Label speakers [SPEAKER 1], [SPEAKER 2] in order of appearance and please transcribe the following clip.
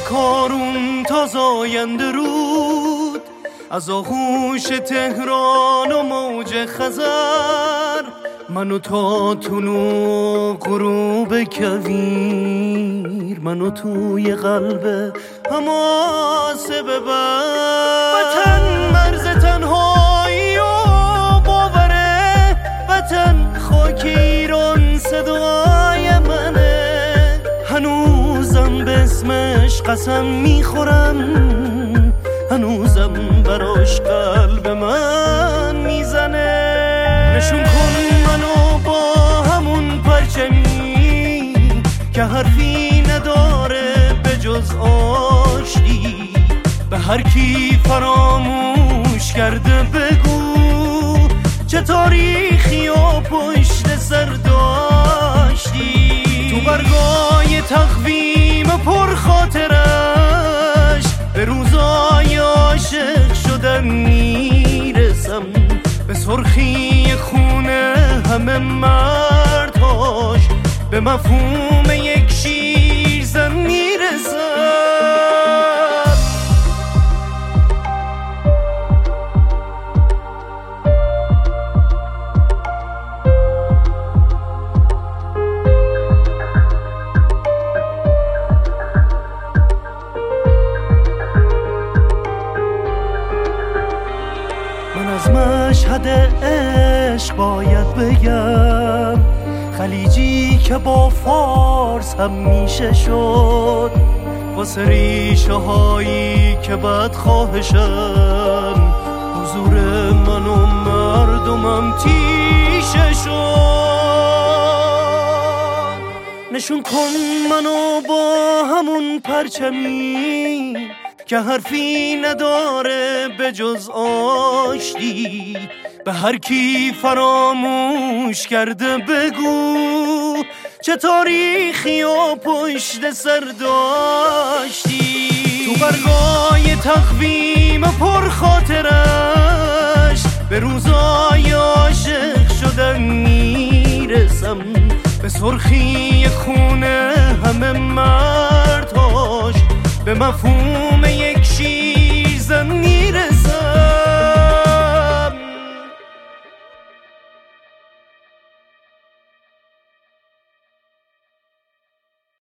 [SPEAKER 1] کارون تا زاینده رود، از آغوش تهران و موج خزر، منو تا طلوع غروب کویر، منو توی قلب حماسه ببر. وطن مرز تنهایی و باوره، وطن خاک ایران صدای منه، هنوزم به اسمش قسم میخورم، هنوزم براش قلب من میزنه. نشون کن منو با همون پرچمی که حرفی نداره به جز آشتی، به هر کی فراموش کرده بگو چه تاریخی و پشت سر داشتی. تو برگای تقویم پر خاطرش به روزای عاشق شدن میرسم، به سرخی خونه همه مردهاش، به مفهوم یک شیرزن میرسم. من از مشهد عشق باید بگم، خلیجی که با فارس هم میشه شد، واسه ریشه هایی که بد خواهشن، حضور من و مردمم تیشه شد. نشون کن منو با همون پرچمی که حرفی نداره به جز آشتی، به هر کی فراموش کرده بگو چه تاریخی و پشت سر داشتی. تو برگای تقویم پر خاطرش به روزای عاشق شدن میرسم، به سرخی خونه همه مردهاش، به مفهوم